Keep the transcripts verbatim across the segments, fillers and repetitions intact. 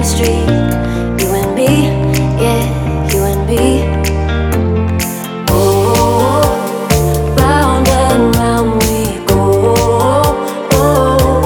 chemistry. You and me, yeah, you and me. Oh, round and round we go. Oh,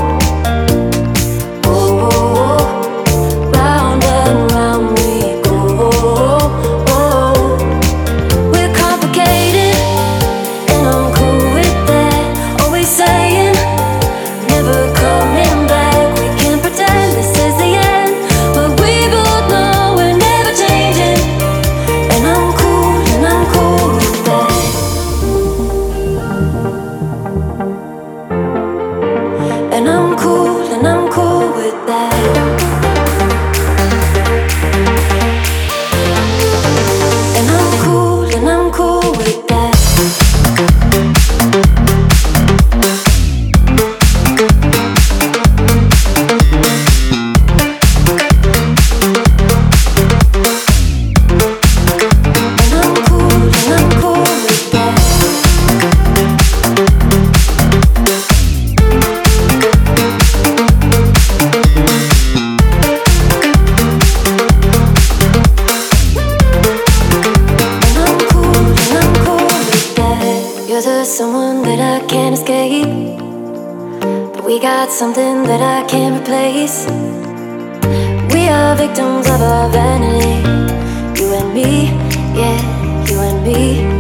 oh, round and round we go. Oh, we're complicated, and I'm cool with that. Always saying, never coming back. We can't pretend this is the end, but we both know we're never changing. And I'm cool, and I'm cool with that. And I'm cool, and I'm cool with that. And I'm cool, and I'm cool with that. And I'm cool, and I'm cool with that. And I'm cool, and I'm cool with that. You're the someone that I can't escape, but we got something that I can't replace. We are victims of our vanity. You and me, yeah, you and me.